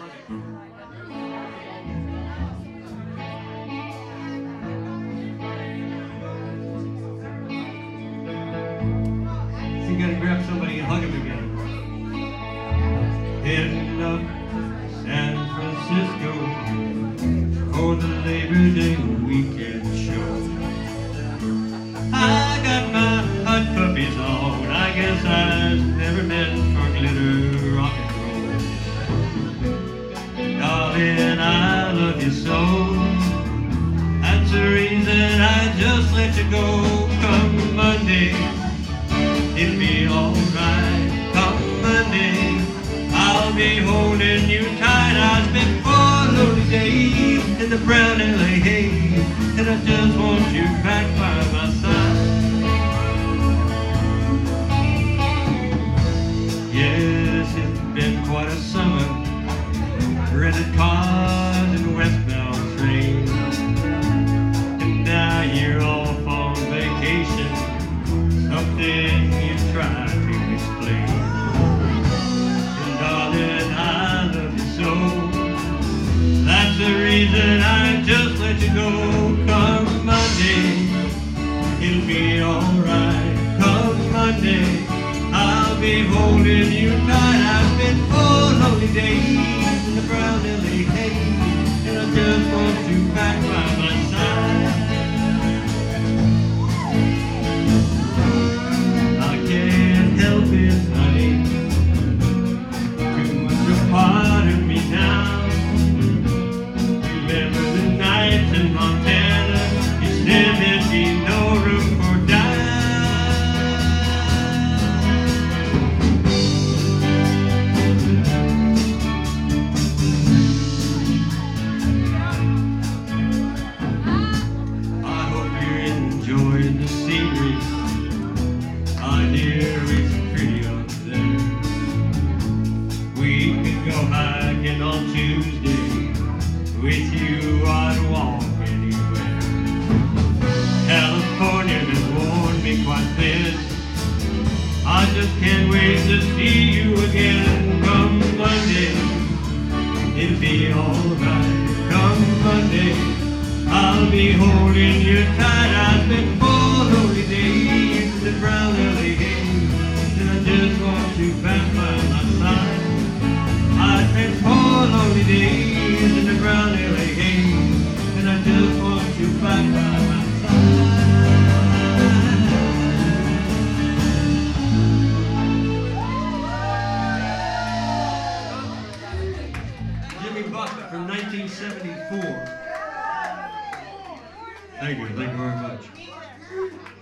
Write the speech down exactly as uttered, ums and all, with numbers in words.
You gotta grab somebody and hug him again. Heading up San Francisco for the Labor Day weekend show. I got my hot puppies on. I guess I was never meant for glitter rock and roll. Darling, I love you so. That's the reason I just let you go. Come Monday, it'll be alright. Come Monday, I'll be holding you tight. I spent four lonely days in the brown L A haze, and I just want you back by my side. Yes, it's been quite a summer. Rented cars and westbound trains, and now you're off on vacation. Something you try to explain. And darling, I love you so. That's the reason I just let you go. Come Monday, it'll be alright. Come Monday, I'll be holding you tight. I've been four lonely days in the brown L A haze, and I just want you back by my side. I can't help it, honey, too much a part of me now. Remember the nights in Montana, you said there'd be no room for doubt. I hope you're enjoying the scenery. Ah, dear, it's pretty up there. We could go hiking on Tuesday. With you, I'd walk anywhere. California has worn me quite thin. I just can't wait to see you again. Come Monday, it'll be alright. Come Monday, I'll be holding you tight. I've been four lonely days in the brown L A haze, and I just want you back by my side. I've been four lonely days in the brown L A haze, and I just want you back by my side. Jimmy Buffett from nineteen seventy-four. Thank you, thank you very much.